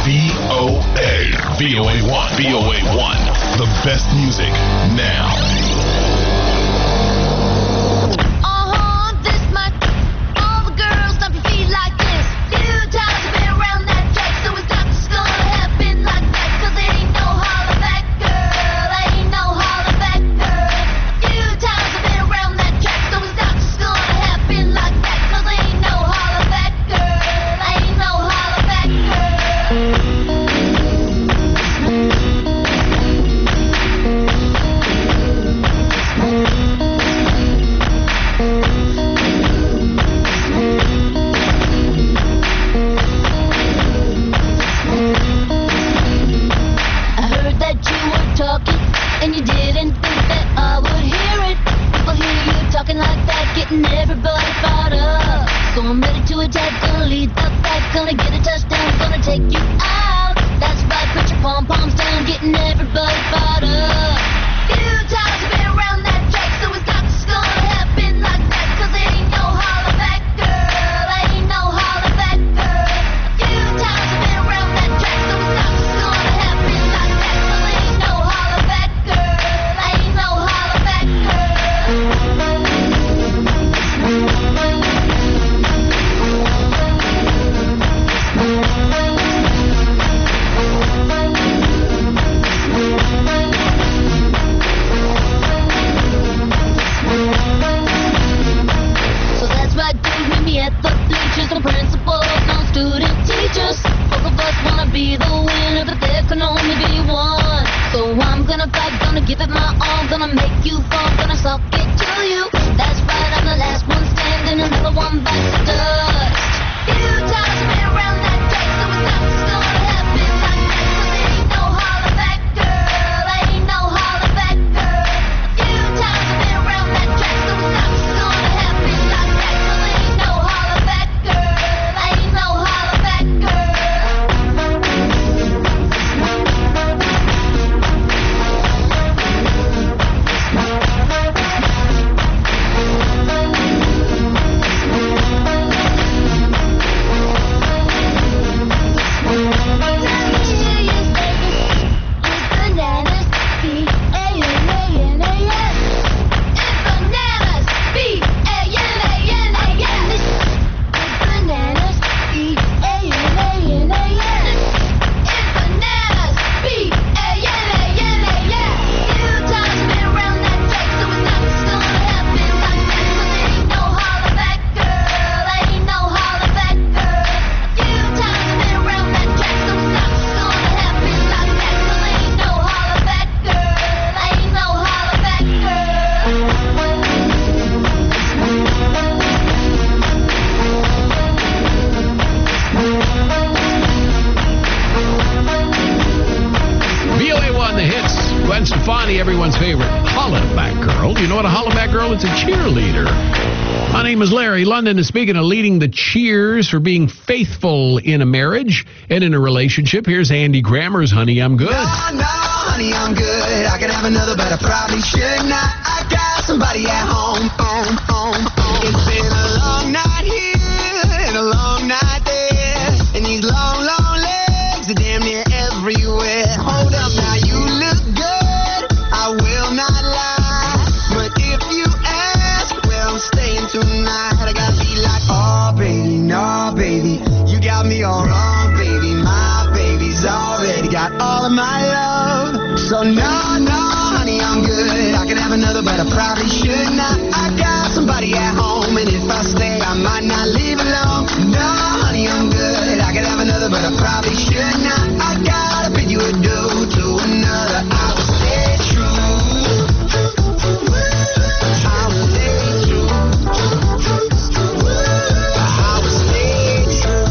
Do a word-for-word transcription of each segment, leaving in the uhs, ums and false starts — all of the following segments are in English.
V O A. V O A one. V O A one. The best music now. Uh-huh, this much. All the girls stomp your feet like this. Few times I've been around that track, so it's not just gonna happen like that. Cause it ain't no holler back, girl. Ain't no holler back, girl. Few times I've been around that track, so it's not just gonna happen like that. Cause it ain't no holler back, girl. Ain't no holler back, girl. Talking, and you didn't think that I would hear it. People hear you talking like that, getting everybody fired up. So I'm ready to attack, gonna lead the pack, gonna get a touchdown, gonna take you out. That's right, put your pom-poms down, getting everybody fired up. Few times I've been around that track, so it's not just gonna happen like that. Cause it ain't no holler back, girl. Ain't no holler back, girl. Few times I've been around that track, so it's not just gonna happen like that. Cause it ain't no holler back, girl. Ain't no holler back, So that's right, dude, meet me at the bleachers. No principals, no student teachers. Both of us wanna be the winner, but there can only be one. So I'm gonna fight, gonna give it my all, gonna make you fall, gonna suck it to you. That's right, I'm the last one standing, another one bites the dust. Few times I've been around that track, so it's not just gonna happen like that. Cause it ain't no holler back, girl. Ain't no holler back, girl. Few times I've been around that track, so it's not just gonna happen like that. Cause it ain't no holler back, girl. Ain't no holler back, girl. Everyone's favorite hollaback girl. You know what a hollaback girl is? A cheerleader. My name is Larry. London is speaking of leading the cheers for being faithful in a marriage and in a relationship. Here's Andy Grammer's Honey, I'm Good. No, no, honey, I'm good. I could have another, but I probably should not. I got somebody at home, home, home, home. It's been a long night here and a long night there. And these long, long legs are damn near everywhere. Hold up now, you look good. I will not lie, but if you ask, well, I'm staying tonight. I gotta be like, oh, baby, no, baby, you got me all wrong, baby. My baby's already got all of my love. So, no, no, honey, I'm good. I could have another, but I probably should not. I got somebody at home, and if I stay, I might not leave alone. No, honey, I'm good. I could have another, but I probably should not. I gotta bid you adieu to another. I will stay true. I will stay true. I will stay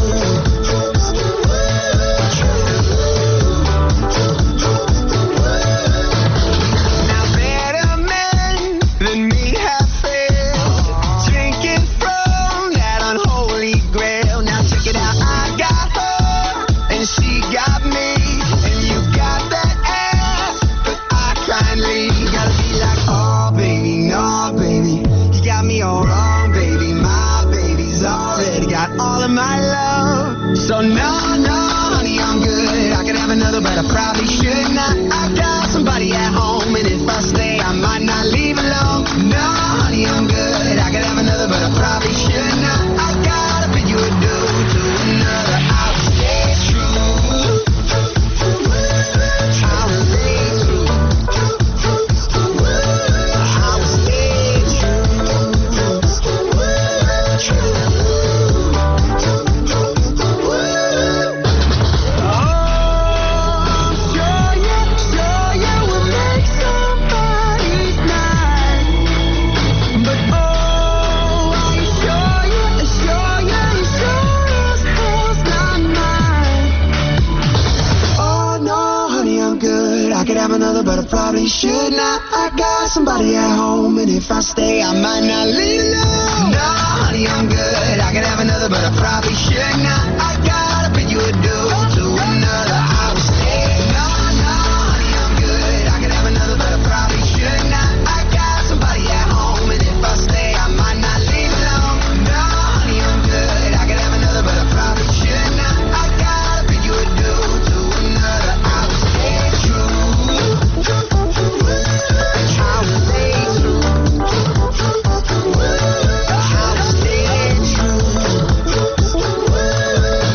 Now better men than me have failed, drinking from that unholy grail. Now check it out, I got her but I probably should not. I got somebody at home, and if I stay, I might not leave alone. No, honey, I'm good. I could have another, but I probably should not. I gotta pay you a due to another. I would stay. No, no, honey, I'm good. I could have another, but I probably should not. I got somebody at home, and if I stay, I might not leave alone. No, honey, I'm good. I could have another, but I probably should not. I gotta pay you a due to another. I would stay true. I would stay true. I would stay true.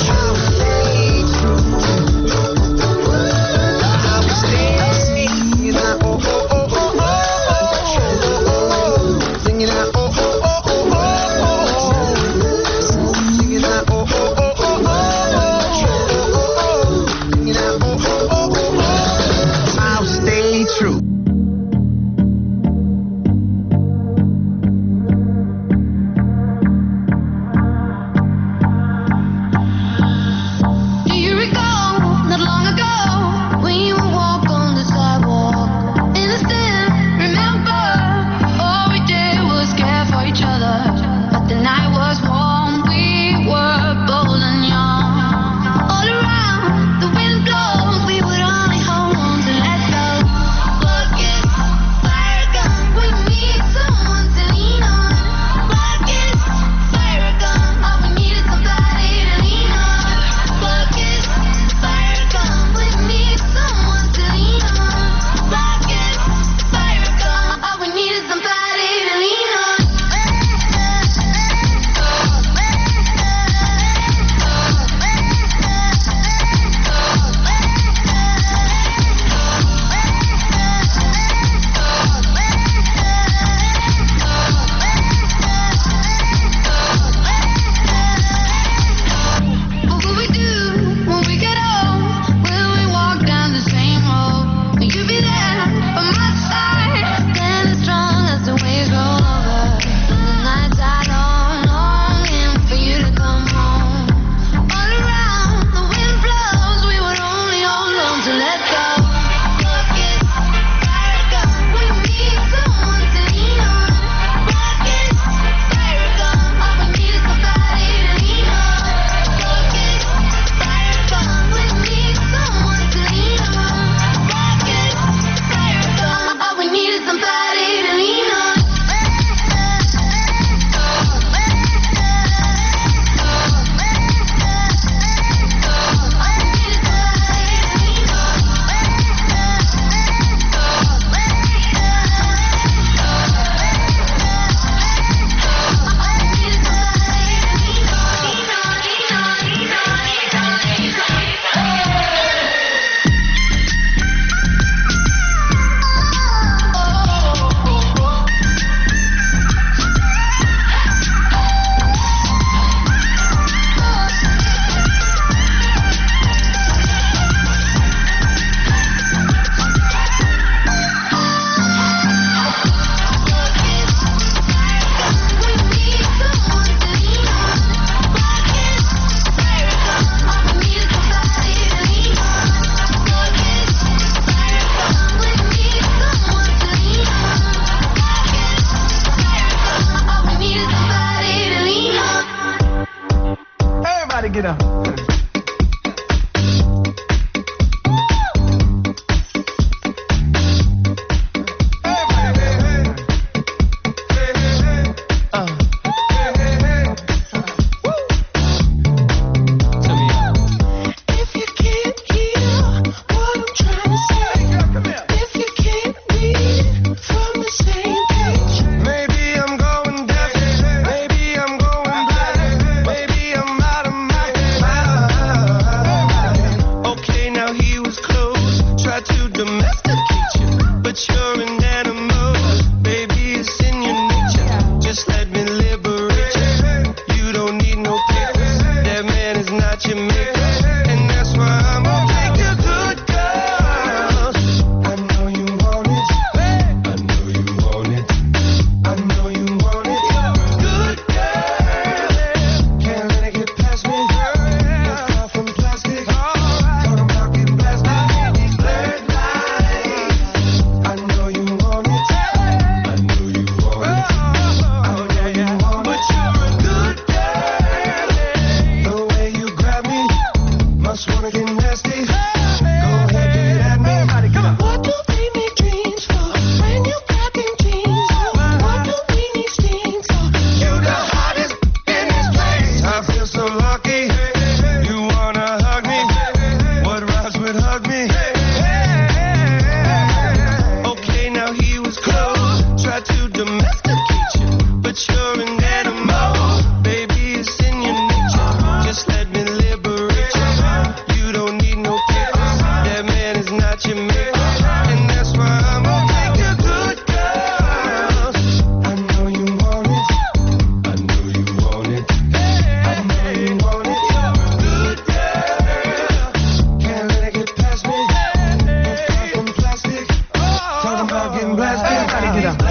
nasty. Go ahead, get at me. Come on. What do we need dreams for when you got them jeans on? What do we need stings for? You the hottest in this place. I feel so lucky. You wanna hug me? What rhymes with hug me? Okay, now he was close. Tried to domesticate you, but you're an animal. Baby, it's in your nature. Just let me liberate you. You don't need no papers. That man is not your maker. And that's why I'm gonna take a good girl. I know you want it. I know you want it. I know you want it. You're a good girl. Can't let it get past me. It's far from plastic. Talking about getting blasted. Everybody get up.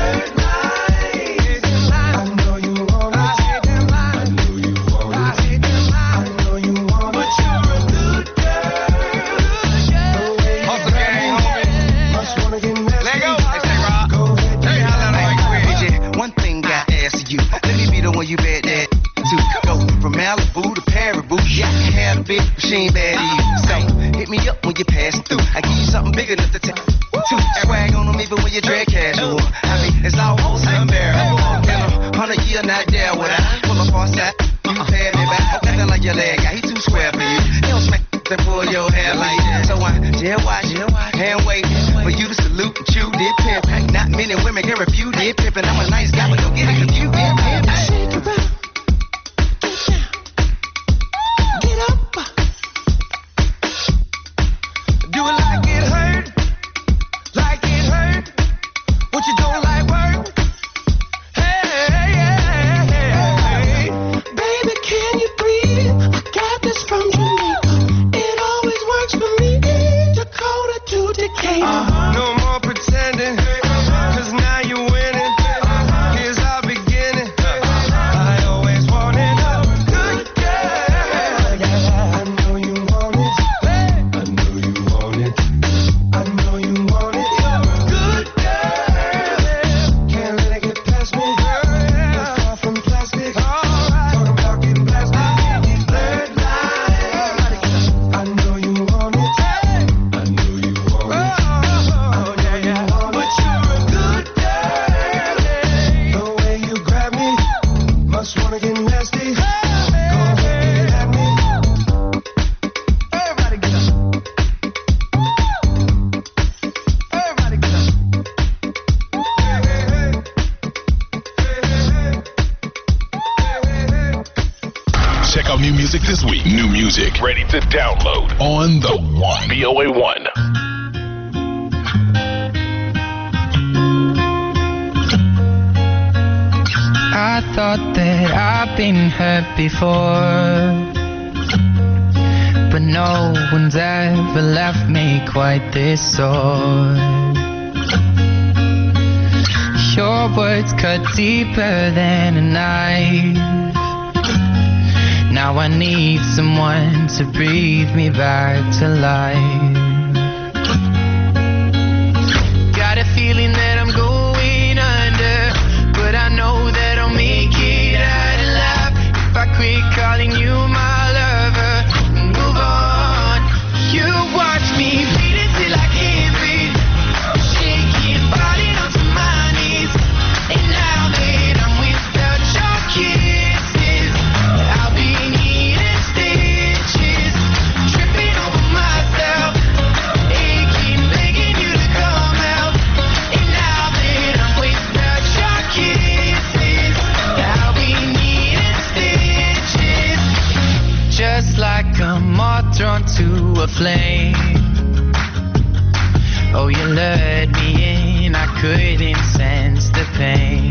I know you want it. I know you want it. I know you want it. But you're a good girl. The way you Hustle gang, homie. must wanna get nasty. Let go. Hey, say, Rob. Go ahead, Let me holler like quick. D J, one thing I ask you. Let me be the one you bet that to go from Malibu to Paribu. Yeah, I can have a big machine bad to you. So hit me up when you pass through. I give you something big enough to take. Two swag on them even when you drag casual. I mean, it's almost unbearable. In a hundred year, not there would I pull up on side. You pay me back. Nothing like your leg guy. He too square for you. He don't smack and pull your hair like that. So I just watch, hand wait for you to salute and chew dip pimp. Not many women can refute dip pimp, and I'm a nice guy, but don't get it confused. Dip pimp. shake around. Get up. Do it like it hurt. Like it hurt. What you don't like work. Hey, hey, hey, hey. Baby, can you breathe? I got this from Jamaica. It always works for me. Dakota to Decatur. No more pretending, cause now you're winning. Here's our beginning. I always wanted a good girl. I know you want it. I know you want it. I know you want it. You're a good girl. Can't let it get past me. It's far from plastic. Talking about getting blasted. Blurred lines. I know you want it. I know you want it. Oh, yeah, yeah. But you're a good girl. The way you grab me, must wanna get nasty. Go ahead, get at me. Everybody get up. Everybody get up. Hey, hey, hey. Hey, hey, hey. Hey, hey, hey. Check out new music this week. New music ready to download on the One. V O A one. I thought that I've been hurt before, but no one's ever left me quite this sore. Your words cut deeper than a knife. Now I need someone to breathe me back to life. Got a feeling that I'm going under, but I know that I'll make it out alive if I quit calling you my lover and move on. You watch me bleed until I can't breathe, shaking, falling onto my knees. And now that I'm without your kisses, I'll be needing stitches, tripping over myself, aching, begging you to come out. And now that I'm without your kisses, I'll be needing stitches, just like a moth drawn to a flame. Oh, you lured me in, I couldn't sense the pain.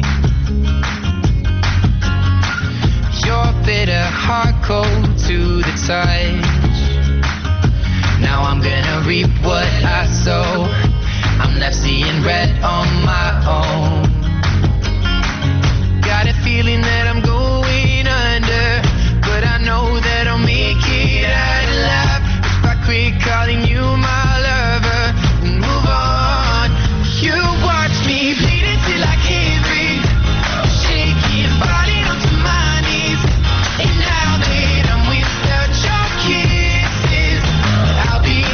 Your bitter heart cold to the touch. Now I'm gonna reap what I sow. I'm left seeing red on my own. Got a feeling that I'm going under, but I know that I'll make it out alive if I quit calling you my lover and move on. You watch me bleed until I can't breathe, shaking, falling onto my knees. And now that I'm without your kisses, I'll be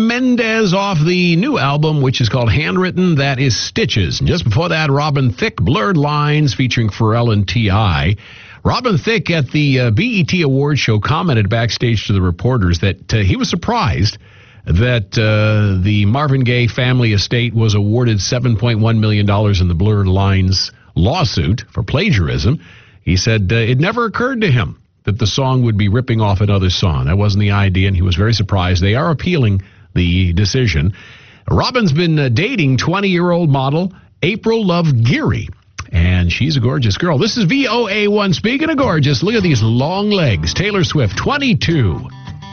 Mendes off the new album, which is called Handwritten. That is Stitches. And just before that, Robin Thicke, Blurred Lines, featuring Pharrell and T I Robin Thicke at the uh, B E T Awards show commented backstage to the reporters that uh, he was surprised that uh, the Marvin Gaye family estate was awarded seven point one million dollars in the Blurred Lines lawsuit for plagiarism. He said uh, it never occurred to him that the song would be ripping off another song. That wasn't the idea, and he was very surprised. They are appealing the decision. Robin's been uh, dating twenty-year-old model April Love Geary, and she's a gorgeous girl. This is V O A one. Speaking of gorgeous, look at these long legs. Taylor Swift, twenty-two.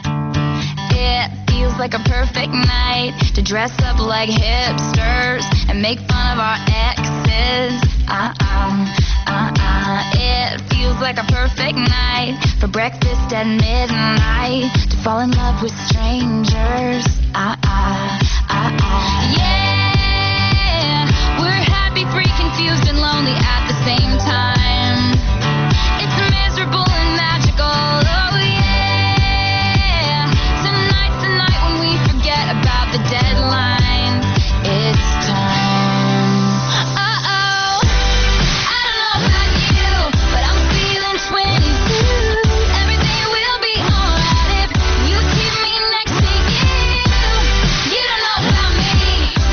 It feels like a perfect night to dress up like hipsters and make fun of our exes. Uh-uh, uh-uh. It feels like a perfect night for breakfast at midnight to fall in love with strangers. Uh-uh, uh-uh. Yeah, we're happy, free, confused, and lonely at the same time. It's miserable and magical. Oh yeah. Tonight's the night when we forget about the deadlines. It's time. Uh-oh. I don't know about you, but I'm feeling twenty-two. Everything will be alright if you keep me next to you. You don't know about me,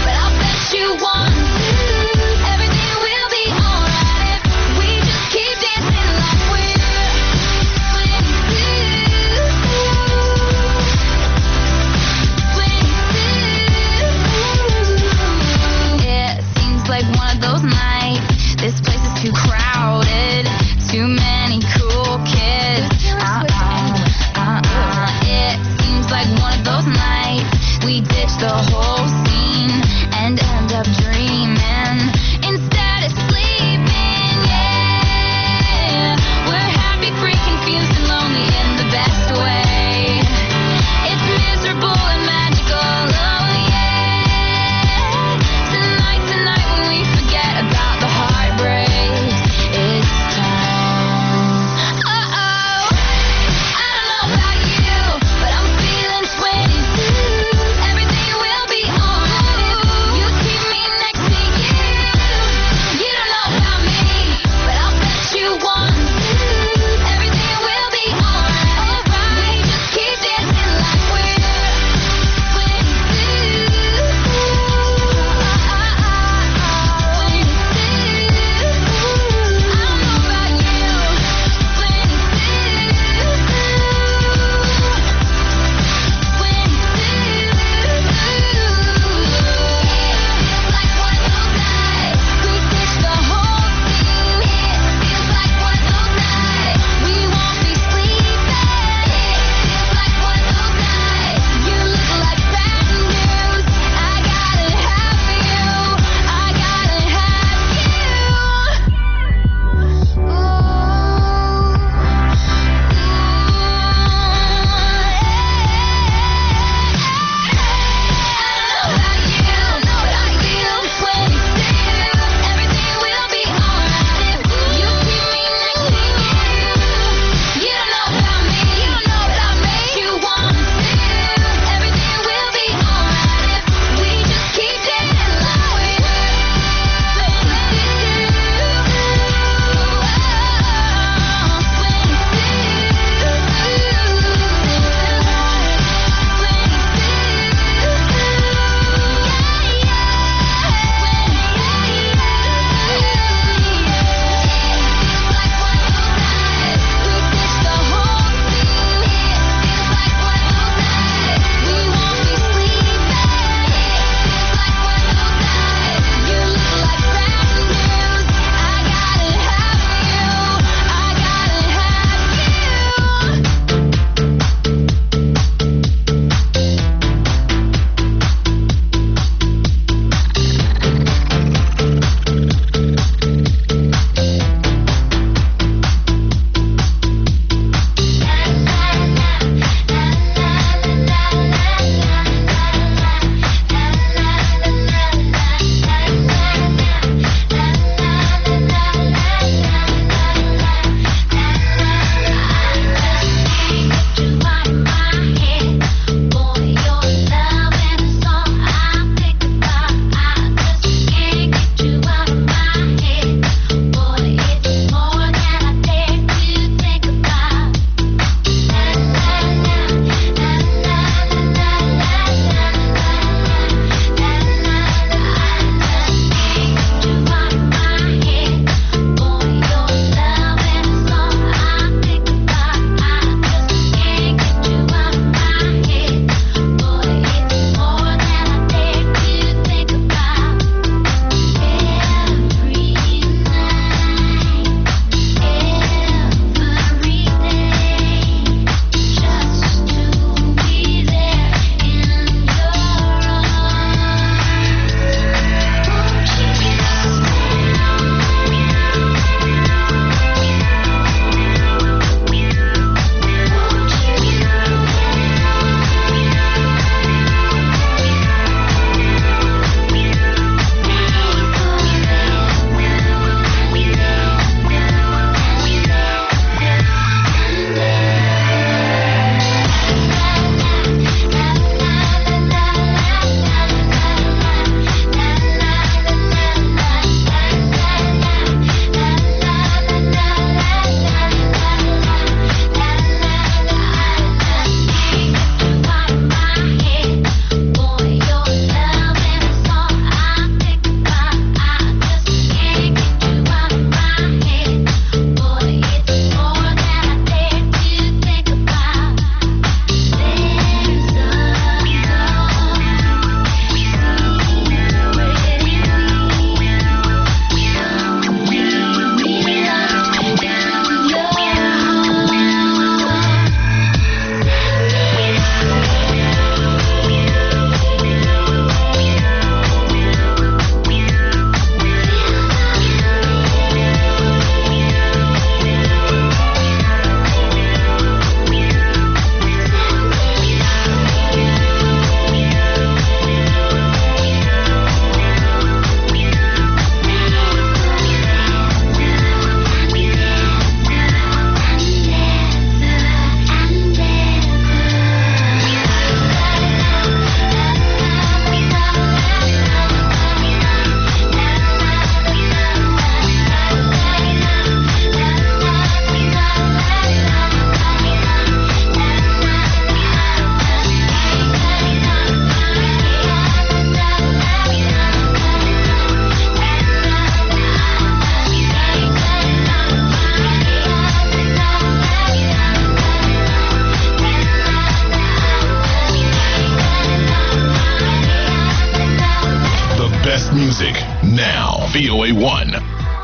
Now, V O A one.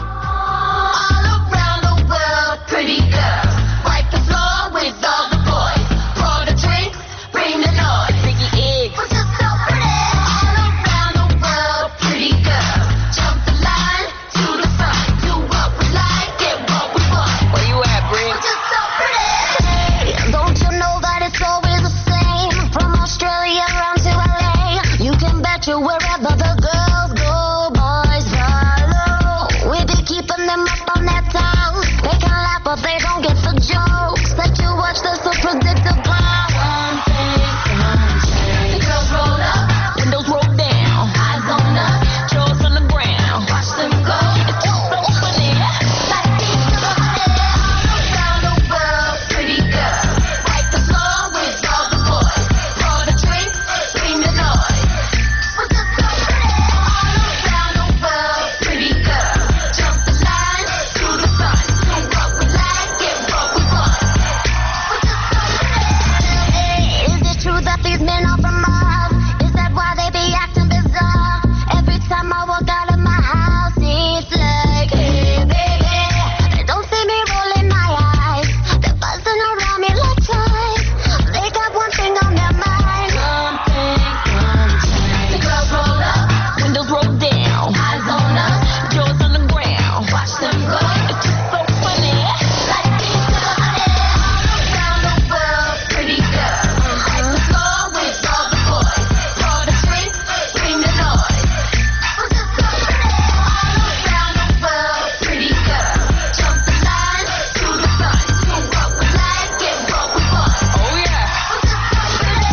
All around the world, pretty girls. Wipe the floor with all the boys. Pour the drinks, bring the noise. Sticky eggs. We're just so pretty. All around the world, pretty girls. Jump the line to the front. Do what we like, get what we want. Where you at, Bree? We're just so pretty. Hey, don't you know that it's always the same? From Australia around to L A. You can bet you wherever the girls go, boys follow. We be keeping them up on that town. They can laugh, but they don't get the jokes. That you watch, they're so predictable. One thing, one thing. The girls roll up, Windows roll down. eyes on us, Jaws on the ground. watch them go. It's just so funny. Like these to the honey. All around the world, pretty girls. Wipe the floor with all the boys. Pour the drinks, bring the noise. We're just so pretty. All around the world, pretty girls. Jump the line to the front. Do what we like, get what we want. We're just so pretty. Hey, is it true that these men are from Mars? Is that why they be acting bizarre? Every time I walk out of my house, it's like, hey, baby. They don't see me rolling my eyes. They're buzzing around me like toys. They got one thing on their mind. One thing, one thing. The girls roll up, Windows roll down. eyes on us. Jaws on the ground. Watch them go. It's just so funny. Like these to the honey. All around the world, pretty girls. Wipe the floor with all the boys. Pour the drinks, bring the noise. We're just so pretty. All around the world, pretty girls. Jump the line to the front. Do what we like, get what we want. Oh, yeah. We're just so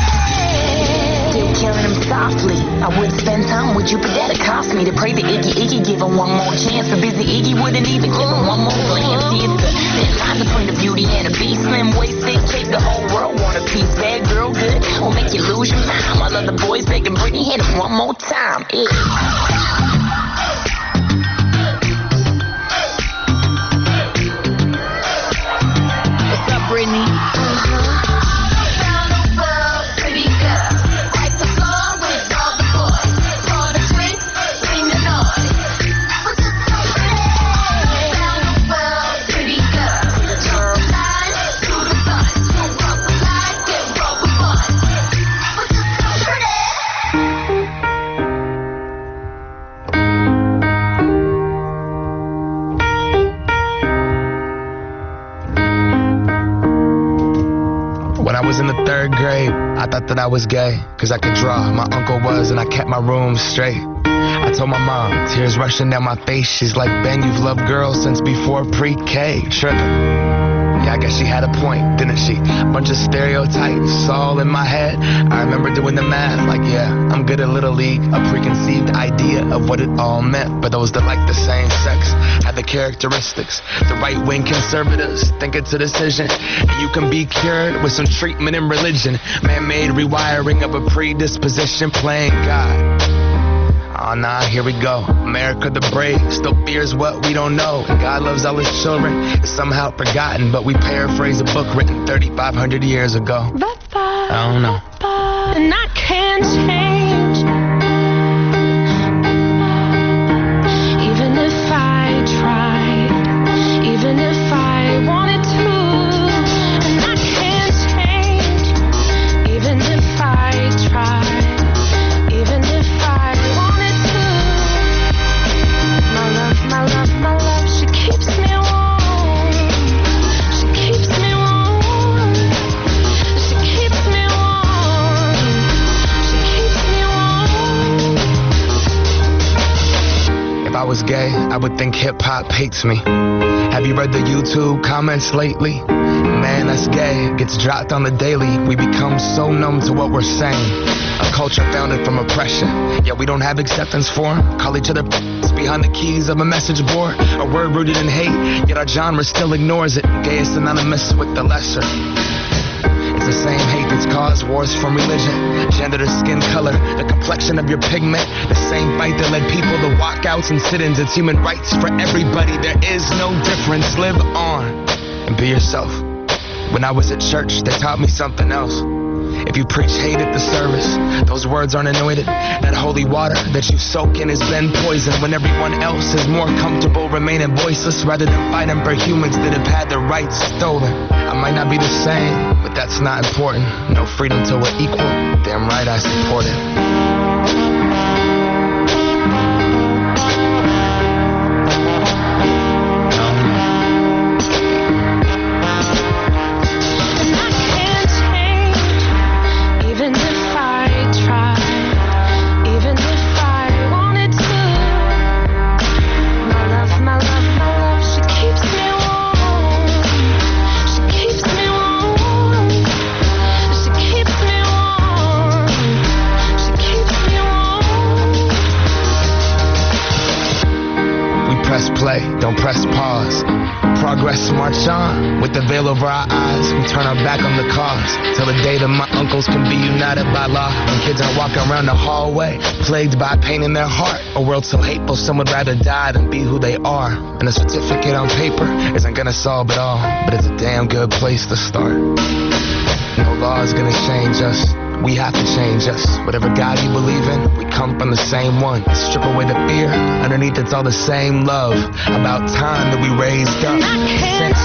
pretty. Still carrying him softly. I wouldn't spend time with you, but that'd cost me to pray to Iggy. Iggy give him one more chance. The busy Iggy wouldn't even give him one more glance. See, it's the thin line between the beauty and the beast. Slim waist, thick cape, the whole world want a piece. Bad girl, good, will make you lose your mind. While other boys begging Britney, hit him one more time. Yeah. What's up, Britney? Around the world, pretty girls. Wipe the floor with all the boys. Pour the drinks, bring the noise. We're just so pretty. Around the world, pretty girls. Jump the line to the front. Do what we like, get what we want. We're just so pretty. When I was in the third grade, I thought that I was gay, cause I could draw. My uncle was, and I kept my room straight. I told my mom, tears rushing down my face. She's like, Ben, you've loved girls since before pre-K. Tripping. Yeah, I guess she had a point, didn't she? Bunch of stereotypes all in my head. I remember doing the math, like, yeah, I'm good at Little League. A preconceived idea of what it all meant. But those that like the same sex had the characteristics. The right-wing conservatives think it's a decision. And you can be cured with some treatment in religion. Man-made rewiring of a predisposition, playing God. Oh, nah, here we go. America the brave still fears what we don't know. And God loves all his children. It's somehow forgotten, but we paraphrase a book written thirty-five hundred years ago. I don't know. And I can't change. Even if I tried, even if I wanted to. And I can't change. Even if I tried, even if I wanted to. My love, my love, my love, she keeps me warm. She keeps me warm. She keeps me warm. She keeps me warm. If I was gay, I would think hip-hop hates me. Have you read the YouTube comments lately? Man, that's gay. Gets dropped on the daily. We become so numb to what we're saying. A culture founded from oppression. Yeah, we don't have acceptance for 'em. Call each other behind the keys of a message board. A word rooted in hate, yet our genre still ignores it. Gay is synonymous with the lesser. It's the same hate that's caused wars from religion, gender to skin color, the complexion of your pigment. The same fight that led people to walkouts and sit-ins. It's human rights for everybody. There is no difference. Live on and be yourself. When I was at church, they taught me something else. If you preach hate at the service, those words aren't anointed. That holy water that you soak in has been poisoned when everyone else is more comfortable remaining voiceless rather than fighting for humans that have had their rights stolen. I might not be the same, but that's not important. No freedom till we're equal. Damn right I support it. Play, don't press pause. Progress march on. With the veil over our eyes, we turn our back on the cause. Till the day that my uncles can be united by law. When kids are walking around the hallway, plagued by pain in their heart. A world so hateful, some would rather die than be who they are. And a certificate on paper isn't gonna solve it all, but it's a damn good place to start. No law is gonna change us. We have to change us. Whatever God you believe in, we come from the same one. Strip away the fear. Underneath it's all the same love. About time that we raised up. Since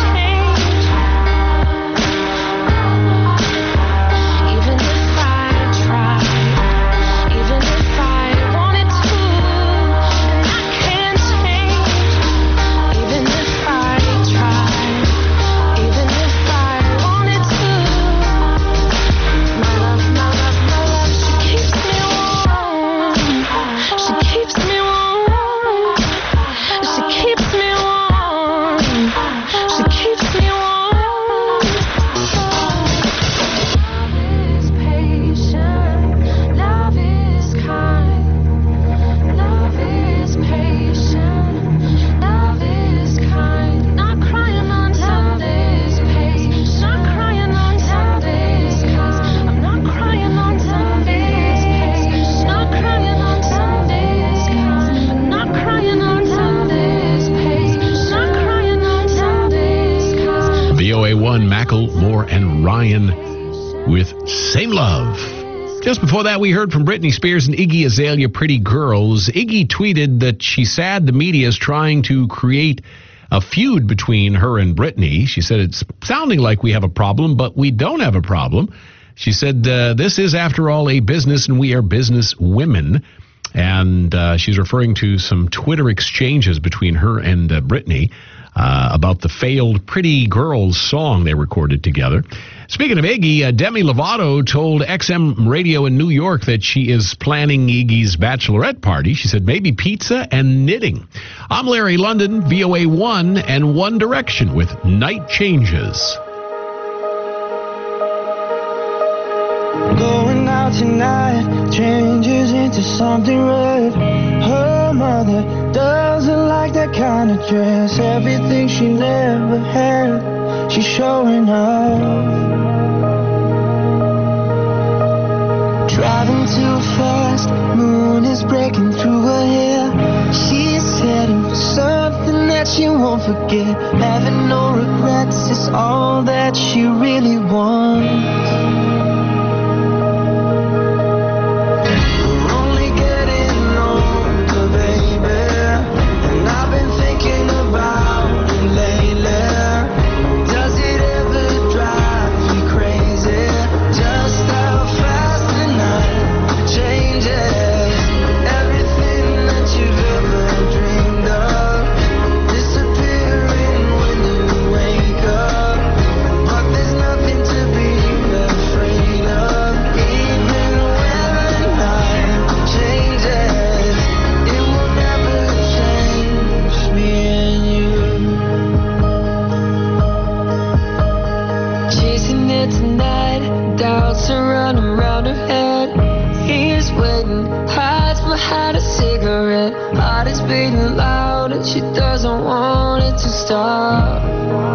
Macklemore and Ryan with Same Love. Just before that, we heard from Britney Spears and Iggy Azalea, Pretty Girls. Iggy tweeted that she's sad the media is trying to create a feud between her and Britney. She said it's sounding like we have a problem, but we don't have a problem. She said, uh, this is, after all, a business, and we are business women. And uh, she's referring to some Twitter exchanges between her and uh, Britney uh, about the failed Pretty Girls song they recorded together. Speaking of Iggy, uh, Demi Lovato told X M Radio in New York that she is planning Iggy's bachelorette party. She said maybe pizza and knitting. I'm Larry London, V O A one and One Direction with Night Changes. Going out tonight changes into something red. Her mother doesn't like that kind of dress. Everything she never had, she's showing off. Driving too fast, moon is breaking through her hair. She's heading for something that she won't forget. Having no regrets is all that she really wants. She doesn't want it to stop.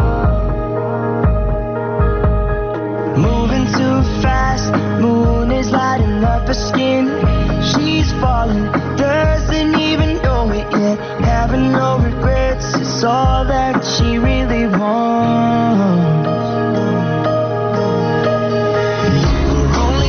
Moving too fast, moon is lighting up her skin. She's falling, doesn't even know it yet. Having no regrets is all that she really wants. We're only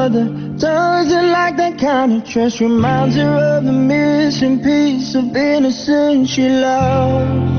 other. Doesn't like that kind of trust. Reminds her of the missing piece of innocence she lost.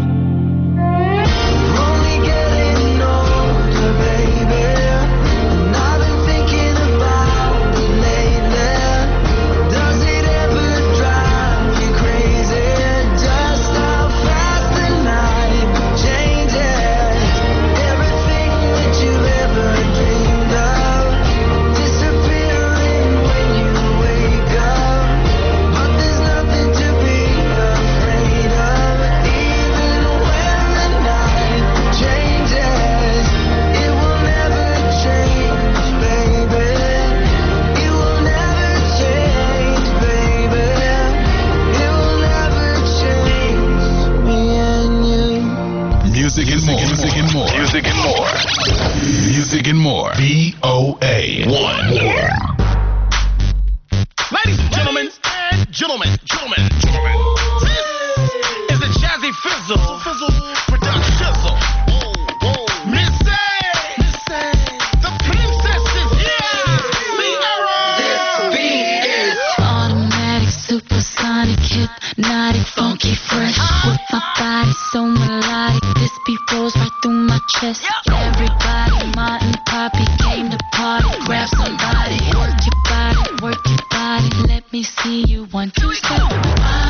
Music and more. Music and more. Music and more. Music and more. V O A one. Ladies and gentlemen, and gentlemen, gentlemen, gentlemen, this is the Jazzy Fizzle, Fizzle production shizzle. Whoa, whoa, Missy, Missy, the princess is here. Sierra. This beat is automatic, supersonic, hypnotic, funky, fresh. With my body so melodic, this beat rolls right through my chest. Everybody, Martin, Poppy came to party. Grab somebody, work your body, work your body. Let me see you one, two, step. Don't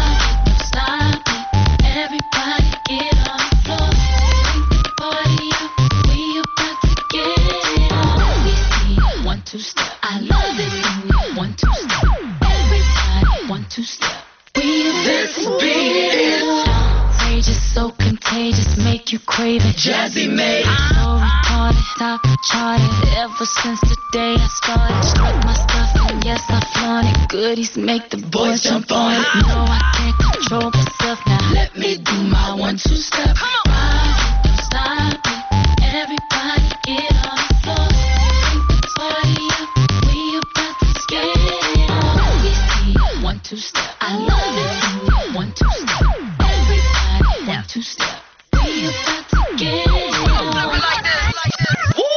stop it. Everybody get on the floor. Bring the party up. We about to get it on. Let me see you one, two, step. I love this. One, two, step. Everybody, one, two, step. We this beat is outrageous, so contagious, make you crave it. Jazzy made it. So retarded, top charted. Ever since the day I started, struck my stuff and yes I flaunt it. Goodies make the boys jump on it. No, I can't control myself now. Let me do my one two step. Ride it, don't stop it. Everybody get on the floor. Bring the party up. We about to get it on. Let me see one two step. I love it. One two step. Everybody one two step. We about to get it on. Like this, like this.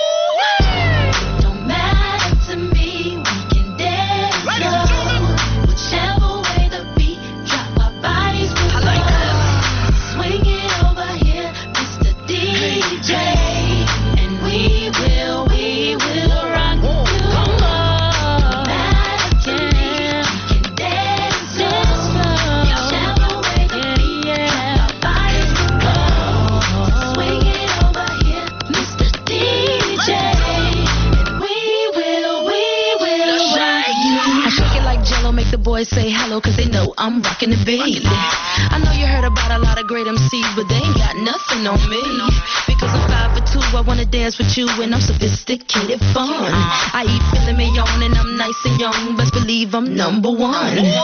Don't matter to me. We can dance. Ladies and gentlemen, whichever way the beat drop, our bodies will I like go. Swing it over here, Mister D J, and we will, we will rock you. Come on, matter to me. We can dance, dance, whichever way the beat drop, our bodies will go. Swing it over here, Mister D J, and we will, we will rock you. I shake it like Jello, make the boys say hello, cause they know I'm rocking the beat. I know you heard about a lot of great M Cs, but they ain't got nothing on me. Because I'm five for two, I wanna dance with you, and I'm sophisticated fun. I eat filet mignon, and I'm nice and young, best believe I'm number one. Don't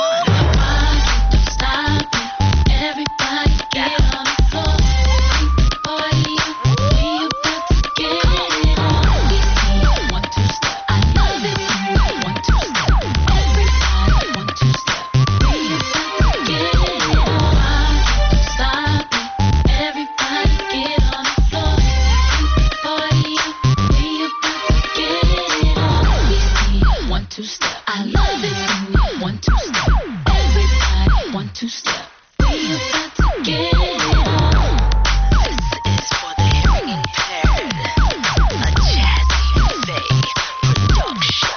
stop it. Everybody get on the floor. Bring the party up. We about to get it on. We see one, two step. I love it. One, two step. Everybody one, two step. We about to get it on. Don't stop it. Everybody get on the floor. Bring the party up. We about to get it on. We see one, two step. I love it. One, two step. Everybody one, two step. We about to get it on. This is for the hearing impaired. A Jazzy Faye production.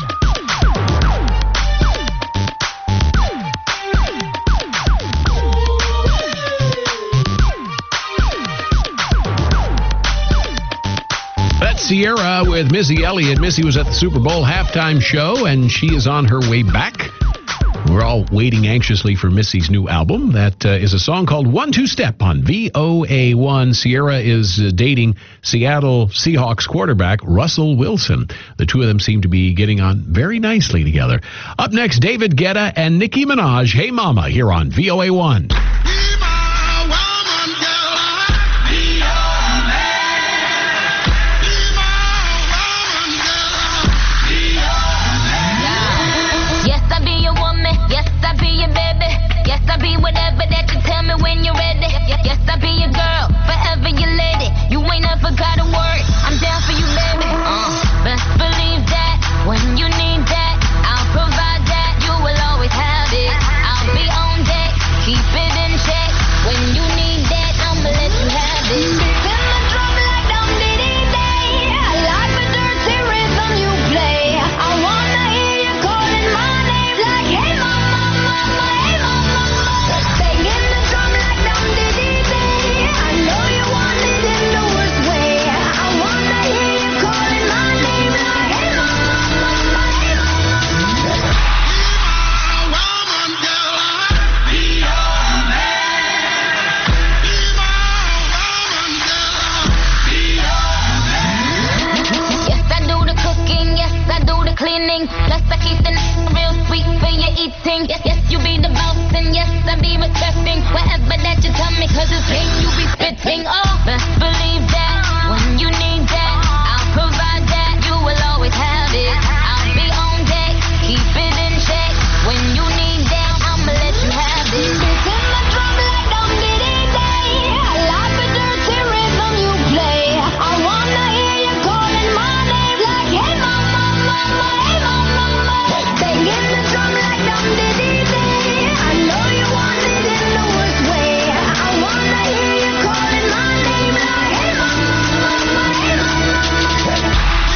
That's Sierra with Missy Elliott. Missy was at the Super Bowl halftime show, and she is on her way back. We're all waiting anxiously for Missy's new album. That uh, is a song called One Two Step on V O A one. Sierra is uh, dating Seattle Seahawks quarterback Russell Wilson. The two of them seem to be getting on very nicely together. Up next, David Guetta and Nicki Minaj. Hey Mama, here on V O A one. Yes, I be your woman. Yes, I be your baby. Yes, I be whatever that you tell me when you're ready. Yes, I be your girl, forever your lady. You ain't never got a word. I'm down for you, baby. Uh, best believe that when you need that. evening. Plus I keep the n- real sweet for your eating. Yes, yes, you be the boss and yes, I be respecting whatever that you tell me, cause it's game you be spitting. Oh, best believe that when you need that, I'll provide that. You will always have it. I'll be on deck, keep it in check. When you need that, I'ma let you have it. It's in the drum like Dum Diddy Day. I like the dirty rhythm you play. I wanna hear you calling my name like, hey mama, mama, hey mama, mama. Bang in the drum like Dum Diddy Day. I know you want it in the worst way. I wanna hear you calling my name like, hey mama, mama, hey mama.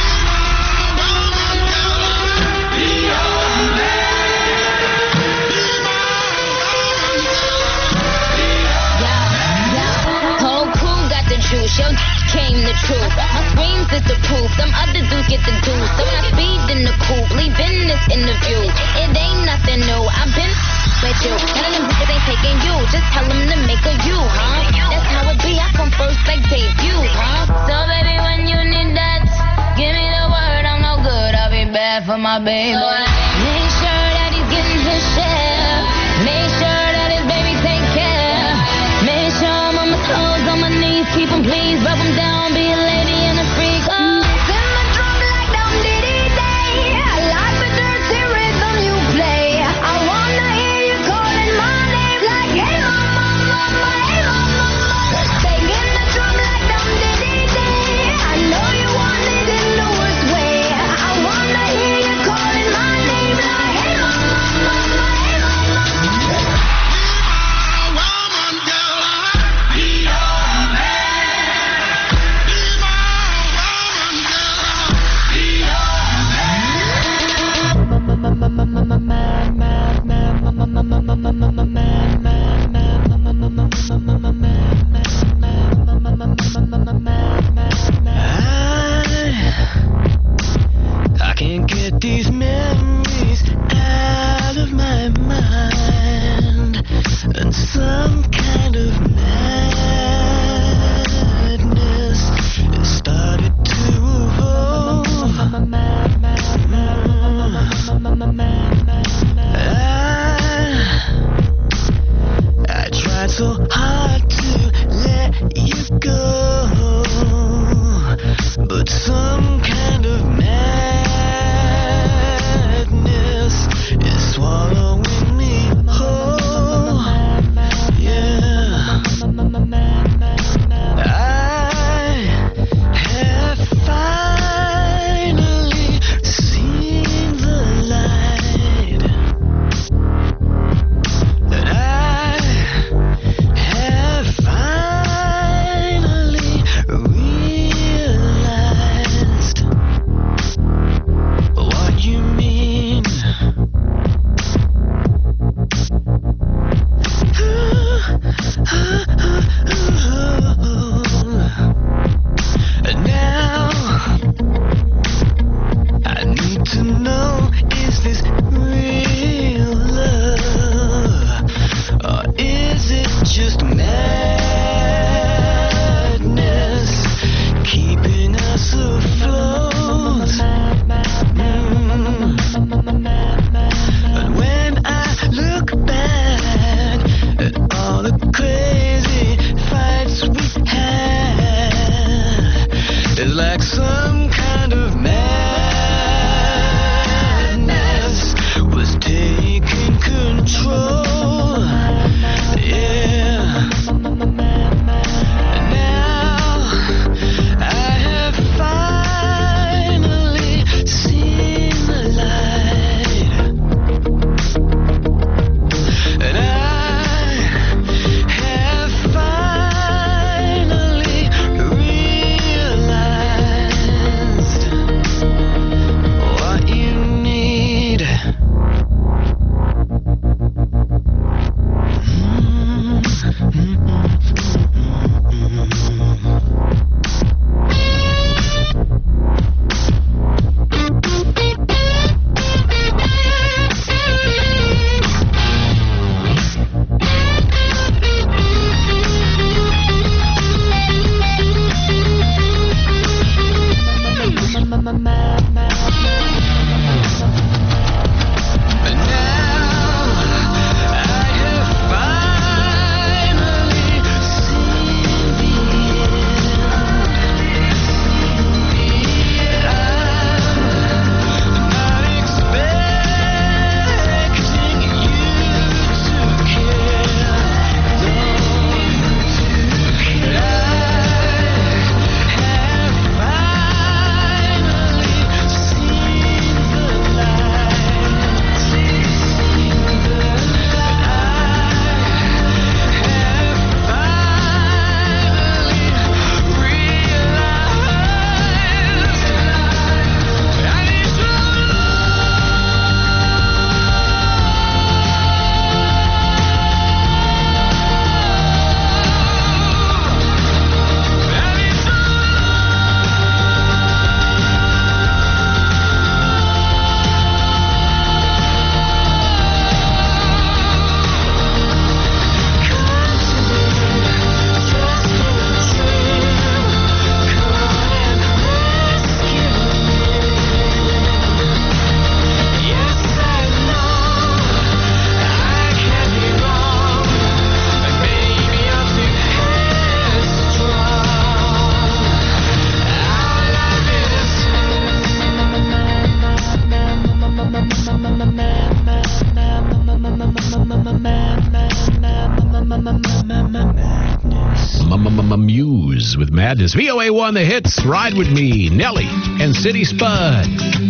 Whole crew got the juice, yo came the truth. My screams is the proof, some other dudes get the deuce. So when I speed in the coupe, leaving this interview, it ain't nothing new, I've been with you. None of them bitches ain't taking you, just tell them to make a you, huh? That's how it be, I come first like debut, huh? So baby, when you need that, give me the word, I'm no good, I'll be bad for my baby. Make sure that he's getting his share, make sure that his baby take care. Make sure I'm on my toes, on my knees, keep 'em please, rub 'em down, be a lady and a freak. Oh, send my drum like Dum Diddy Day. I like the dirty rhythm you play. I wanna hear you calling my name like, hey mama, mama, hey mama, mama. Bang in the drum like Dum Diddy Day. I know you want it in the worst way. I wanna hear you calling my name like, hey mama, mama, hey mama. I can't get these memories out of my mind, and some kind of madness has started to evolve. I, I tried so hard to let you go, but some kind of madness is swallowing me whole. Yeah, I have finally seen the light, and I have finally realized what you mean. And now I need to know, is this real love, or is it just madness keeping us afloat? Mm. And when I look back at all the crazy fights we had, it's like some kind of madness Buzz with Madness. V O A one, the hits. Ride with me, Nelly and City Spud.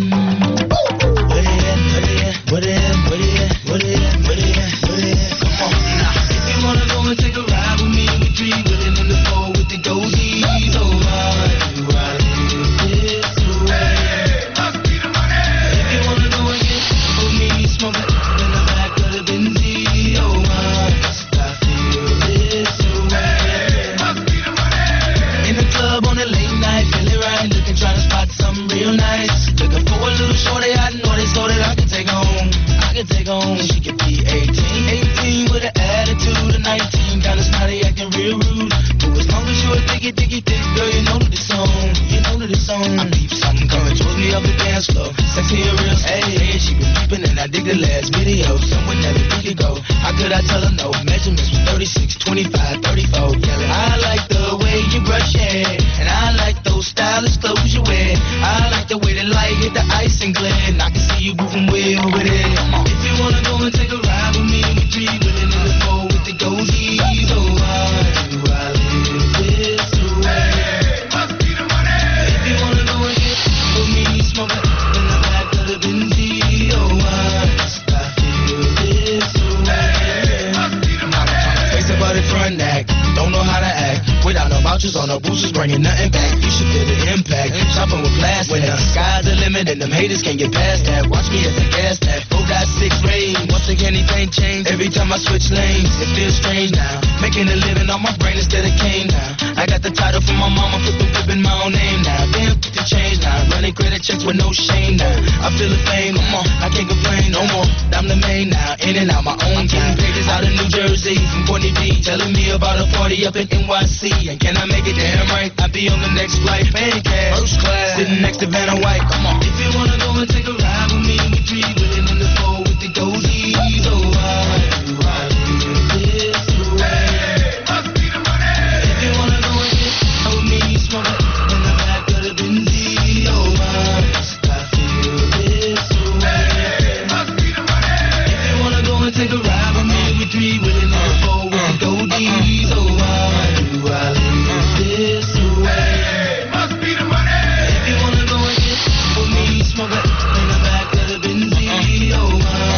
What it is, what it is, what it is, what it is, what it is. Come on now. If you wanna go and take a ride with me, we three willing in the four with the dozies. Oh, ride, ride, this way. Must be the money. If you wanna go and get with me, smoke it in the back of the Benzie. Oh, ride, I feel this way. Must be the money. In the club on a late night, feeling right, looking, trying to spot something real nice. Looking for a little shorty, I know they so that I can take home. I can take home, she could be eighteen. eighteen with an attitude of nineteen. Kinda snotty, acting real rude. But as long as you're a diggy, diggy, dick, girl, you know that it's on. You know that it's on. I peep something coming towards me up the dance floor. Sexy and real, hey, hey, she been peeping and I dig the last video. Somewhere never we could go. How could I tell her no? Measurements was thirty-six, twenty-five, thirty-four. Yeah, I like the way you brush your hair. And I like those stylish clothes you wear. I like the way the light hit the ice and glare. And I can see you moving way over there. If you wanna go and take a ride with me, we three willing in the four with the dozies. Oh, I do, I live this way. Must be the money. If you wanna go and get with me, smoke it in the back of the Benzie. Oh, I feel this way. Must be the money. Face about it front act, don't know how to act. Without no vouchers or no boosters, bringing nothing back. You should feel the impact. Shopping with plastic. When the sky's the limit and them haters can't get past that. Watch me at the gas tap. four got six range. Once again, anything change. Every time I switch lanes, it feels strange now. Making a living on my brain instead of cane now. I got the title from my mama, put the whip in my own name now. Damn, put the change now. Running credit checks with no shame now. I feel the fame, come on, I can't complain no more. I'm the main now, in and out my own time. Pages out of New Jersey from Courtney D, telling me about a party up in N Y C. And can I make it damn right? I be on the next flight, man, cash, first class, sitting next to Vanna White. Come on. If you wanna go and take a ride with me, we three willing in the four with the dozies. Oh, I do, I live this way. Must be the money. If you wanna go and get with me, smoke it in the back of the Benzie. Oh, I feel this way. Must be the money. If you wanna go and take a ride with me, we three willing in the four with the dozies. Oh, I do, I live this way. Must be the money. If you wanna go and get with me, smoke it in the back of the Benzie. Oh,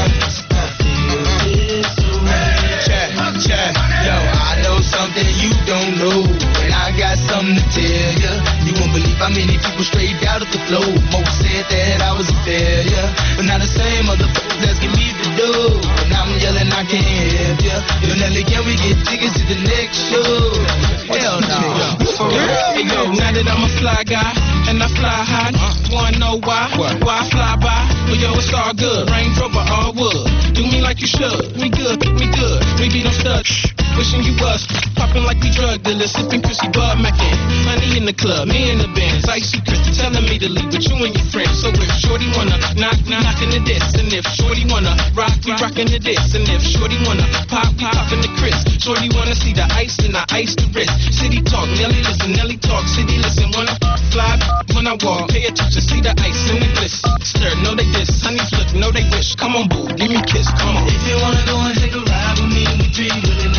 I feel this way. Check, check. Yo, I know something you don't know, and I got something to tell ya. You won't believe how many people straight out of the flow. Most said that I was a failure, but now the same motherfuckers asking me to do. And I'm yelling, I can't help ya. Yo, Nelly, can we get tickets to the next show? Hell no. For real? Hey, yo, now that I'm a fly guy, and I fly high, wanna know why? Why I fly by? Well, yo, it's all good. Range Rover, all wood. Do me like you should. We good, we good. We be no studs. Wishing you was popping like we drug dealers, sipping Chrissy Bud Mackin. Money in the club, me in the Benz, icy Christy telling me to leave with you and your friends. So if Shorty wanna knock, we knockin' the diss, and if Shorty wanna rock, we rockin' the diss, and if Shorty wanna pop, we poppin' the Chris. Shorty wanna see the ice, and I ice the wrist. City talk, Nelly listen, Nelly talk, city listen. Wanna fly when I walk, pay attention, see the ice and the bliss. Stir, know they diss, honey flip, know they wish. Come on, boo, give me a kiss, come on. If you wanna go and take a ride with me, we three willing.